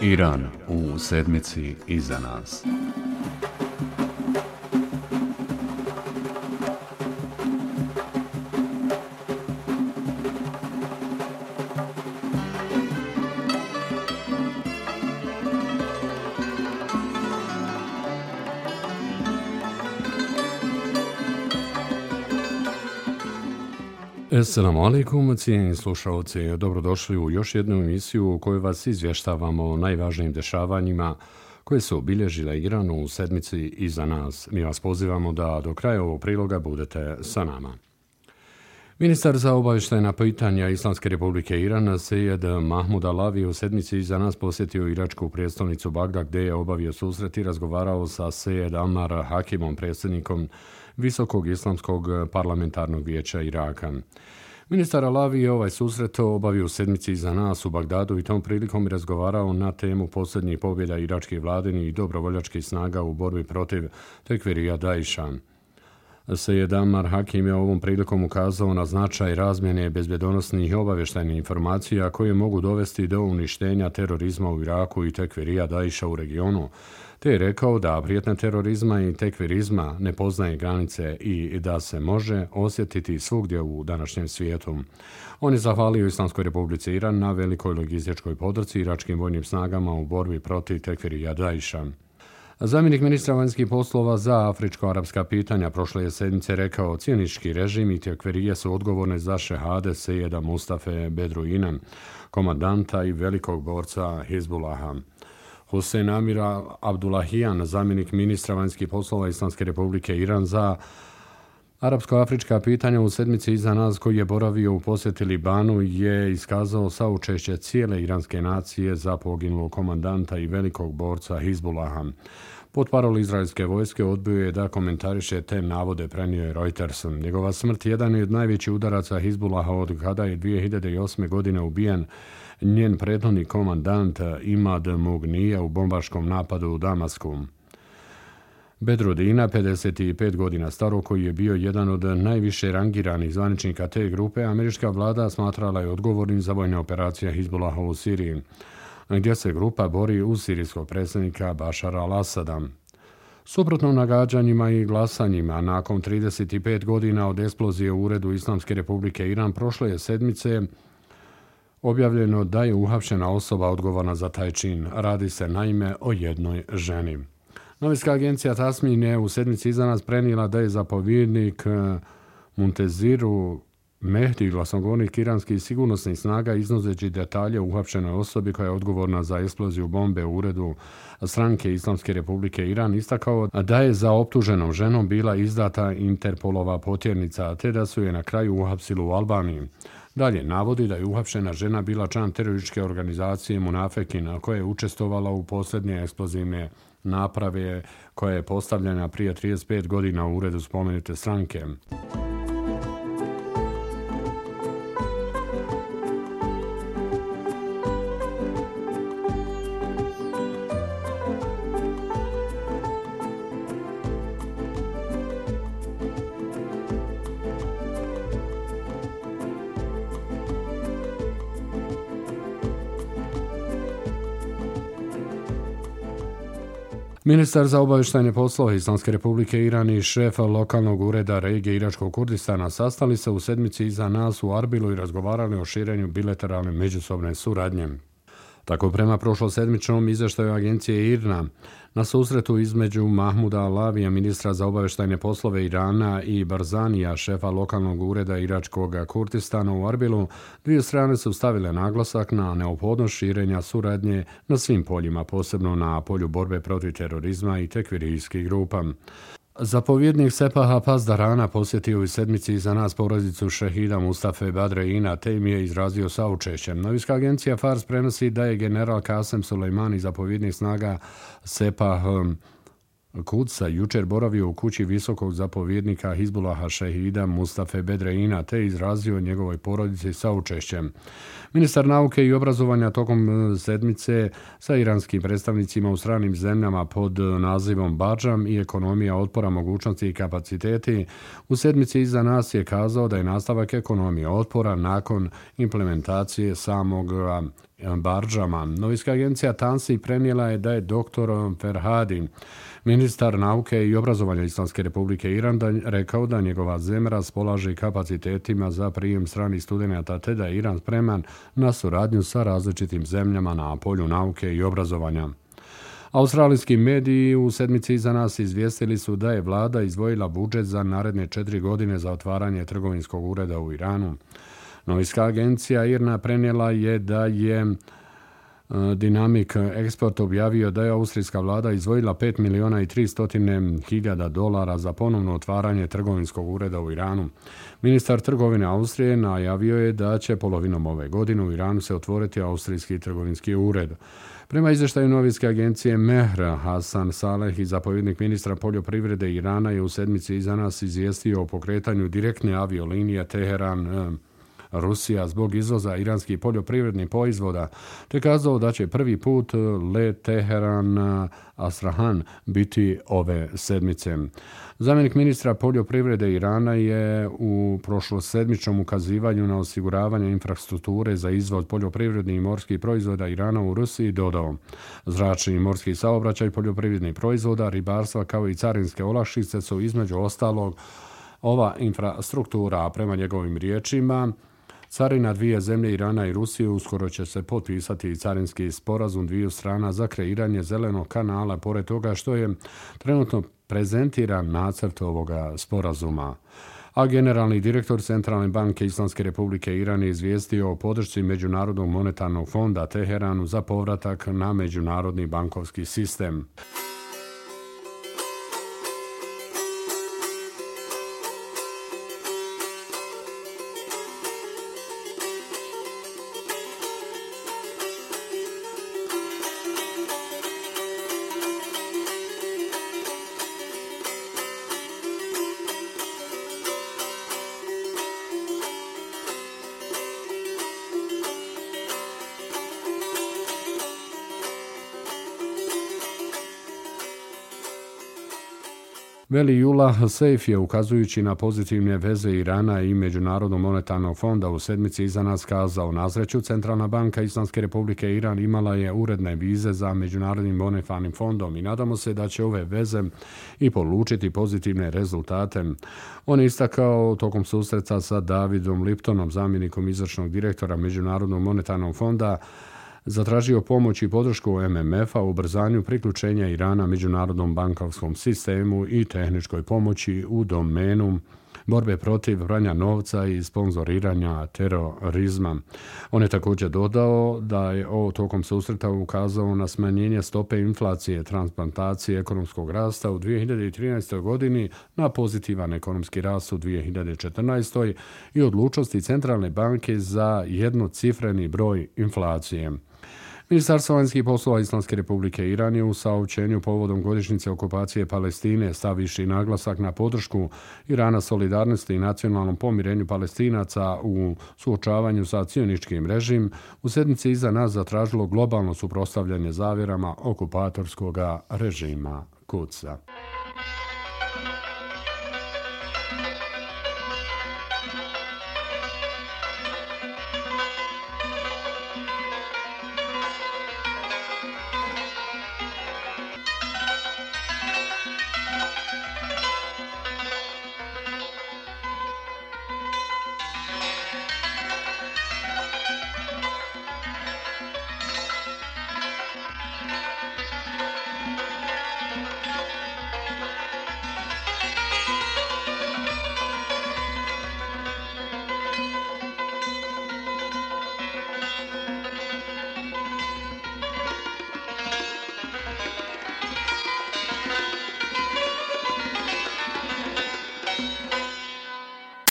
Iran u sedmici iza nas. Assalamu alaikum, cijenjeni slušalci, dobrodošli u još jednu emisiju u kojoj vas izvještavamo o najvažnijim dešavanjima koje su obilježile Iran u sedmici iza nas. Mi vas pozivamo da do kraja ovog priloga budete sa nama. Ministar za obavještajna pitanja Islamske republike Iran, Sejed Mahmud Alavi, u sedmici iza nas posjetio iračku prijestolnicu Bagdad, gdje je obavio susret i razgovarao sa Sejed Ammar Hakimom, predsjednikom Visokog islamskog parlamentarnog vijeća Iraka. Ministar Alavi je ovaj susret obavio u sedmici iza nas u Bagdadu i tom prilikom razgovarao na temu posljednjih pobjeda iračkih vladinih i dobrovoljačkih snaga u borbi protiv tekfirija Daesha. Sejed Ammar Hakim je ovom prilikom ukazao na značaj razmjene bezbjedonosnih i obavještajnih informacija koje mogu dovesti do uništenja terorizma u Iraku i tekfirija Daesha u regionu, te je rekao da prijetnja terorizma i tekfirizma ne poznaje granice i da se može osjetiti svugdje u današnjem svijetu. On je zahvalio Islamskoj republici Iran na velikoj logističkoj podršci iračkim vojnim snagama u borbi protiv tekfirija Daesha. Zamjenik ministra vanjskih poslova za afričko-arapska pitanja prošle je sedmice rekao: cijenički režim i tekfirije su odgovorne za šehade Sejeda Mustafe Bedruina, komandanta i velikog borca Hizbullaha. Hussein Amir Abdullahian, zamjenik ministra vanjskih poslova Islamske republike Iran za arapsko-afrička pitanja u sedmici iza nas, koji je boravio u posjeti Libanu, je iskazao saučešće cijele iranske nacije za poginulog komandanta i velikog borca Hizbullaha. Potparol izraelske vojske odbio je da komentariše te navode, prenio je Reuters. Njegova smrt jedan je od najvećih udaraca Hizbullaha od kada je 2008. godine ubijen njen prethodni komandant Imad Mugnija u bombaškom napadu u Damasku. Bedrudina, 55 godina staro, koji je bio jedan od najviše rangiranih zvaničnika te grupe, američka vlada smatrala je odgovornim za vojne operacije Hizbullaha u Siriji, gdje se grupa bori uz sirijskog predsjednika Bašara al-Asada. Suprotno nagađanjima i glasanjima, nakon 35 godina od eksplozije u uredu Islamske republike Iran prošle je sedmice objavljeno da je uhapšena osoba odgovorna za taj čin. Radi se naime o jednoj ženi. Novinska agencija Tasmin je u sedmici iza nas prenijela da je zapovjednik Munteziru Mehdi, glasnogovornik iranskih sigurnosnih snaga, iznoseći detalje o uhapšenoj osobi koja je odgovorna za eksploziju bombe u uredu stranke Islamske republike Iran, istakao da je za optuženom ženom bila izdata Interpolova potjernica, te da su je na kraju uhapsili u Albaniji. Dalje navodi da je uhapšena žena bila član terorističke organizacije Munafekin, koja je učestvovala u posljednje eksplozivne naprave koja je postavljena prije 35 godina u uredu spomenute stranke. Ministar za obavještajne poslove Islamske republike Iran i šef lokalnog ureda regije Iračkog Kurdistana sastali se u sedmici iza nas u Arbilu i razgovarali o širenju bilateralne međusobne suradnje. Tako prema prošlosedmičnom izvještaju agencije IRNA, na susretu između Mahmuda Alavija, ministra za obavještajne poslove Irana, i Barzanija, šefa lokalnog ureda Iračkog Kurdistana u Arbilu, dvije strane su stavile naglasak na neophodnost širenja suradnje na svim poljima, posebno na polju borbe protiv terorizma i tekfirijskih grupa. Zapovjednik Sepaha Pazdarana posjetio u sedmici iza nas porodicu šehida Mustafe Badreina, te im je izrazio saučešće. Novinska agencija Fars prenosi da je general Kasem Sulejmani, zapovjednik snaga Sepah Kudsa, jučer boravio u kući visokog zapovjednika Hizbullaha šehida Mustafe Bedreina, te izrazio njegovoj porodici saučešće. Ministar nauke i obrazovanja tokom sedmice sa iranskim predstavnicima u stranim zemljama pod nazivom Barđam i ekonomija otpora, mogućnosti i kapaciteti u sedmici iza nas je kazao da je nastavak ekonomije otpora nakon implementacije samog baržama. Novinska agencija Tansi prenijela je da je dr. Ferhadi, ministar nauke i obrazovanja Islamske republike Iran, rekao da njegova zemlja raspolaže kapacitetima za prijem stranih studenata te da je Iran spreman na suradnju sa različitim zemljama na polju nauke i obrazovanja. Australijski mediji u sedmici iza nas izvijestili su da je vlada izdvojila budžet za naredne 4 godine za otvaranje trgovinskog ureda u Iranu. Novinska agencija IRNA prenijela je da je Dynamic Export objavio da je austrijska vlada izdvojila $5.300.000 za ponovno otvaranje trgovinskog ureda u Iranu. Ministar trgovine Austrije najavio je da će polovinom ove godine u Iranu se otvoriti austrijski trgovinski ured. Prema izvještaju novinske agencije Mehr, Hassan Saleh i zapovjednik ministra poljoprivrede Irana je u sedmici iza nas izvijestio o pokretanju direktne aviolinije Teheran Rusija zbog izvoza iranskih poljoprivrednih proizvoda, te kazao da će prvi put let Teheran Astrahan biti ove sedmice. Zamjenik ministra poljoprivrede Irana je u prošlosedmičnom ukazivanju na osiguravanje infrastrukture za izvoz poljoprivrednih i morskih proizvoda Irana u Rusiji dodao: zračni i morski saobraćaj poljoprivrednih proizvoda, ribarstva kao i carinske olakšice su između ostalog ova infrastruktura, a prema njegovim riječima carina dvije zemlje Irana i Rusije uskoro će se potpisati i carinski sporazum dviju strana za kreiranje zelenog kanala, pored toga što je trenutno prezentiran nacrt ovoga sporazuma. A generalni direktor Centralne banke Islamske republike Iran je izvijestio o podršci Međunarodnog monetarnog fonda Teheranu za povratak na međunarodni bankovski sistem. Veliullah Seif je, ukazujući na pozitivne veze Irana i Međunarodnog monetarnog fonda, u sedmici iza nas kazao: na sreću, Centralna banka Islamske republike Iran imala je uredne vize za Međunarodnim monetarnim fondom i nadamo se da će ove veze i polučiti pozitivne rezultate. On je istakao tokom susreta sa Davidom Liptonom, zamjenikom izvršnog direktora Međunarodnog monetarnog fonda, zatražio pomoć i podršku MMF-a u ubrzanju priključenja Irana međunarodnom bankarskom sistemu i tehničkoj pomoći u domenu borbe protiv pranja novca i sponzoriranja terorizma. On je također dodao da je tokom susreta ukazao na smanjenje stope inflacije, transplantacije ekonomskog rasta u 2013. godini na pozitivan ekonomski rast u 2014. i odlučnosti Centralne banke za jednocifreni broj inflacije. Ministarstvo vanjskih poslova Islamske republike Iran je u saopćenju povodom godišnjice okupacije Palestine, stavivši naglasak na podršku Irana solidarnosti i nacionalnom pomirenju Palestinaca u suočavanju sa cioničkim režimom, u sedmici iza nas zatražilo globalno suprotstavljanje zavjerama okupatorskog režima Kudsa.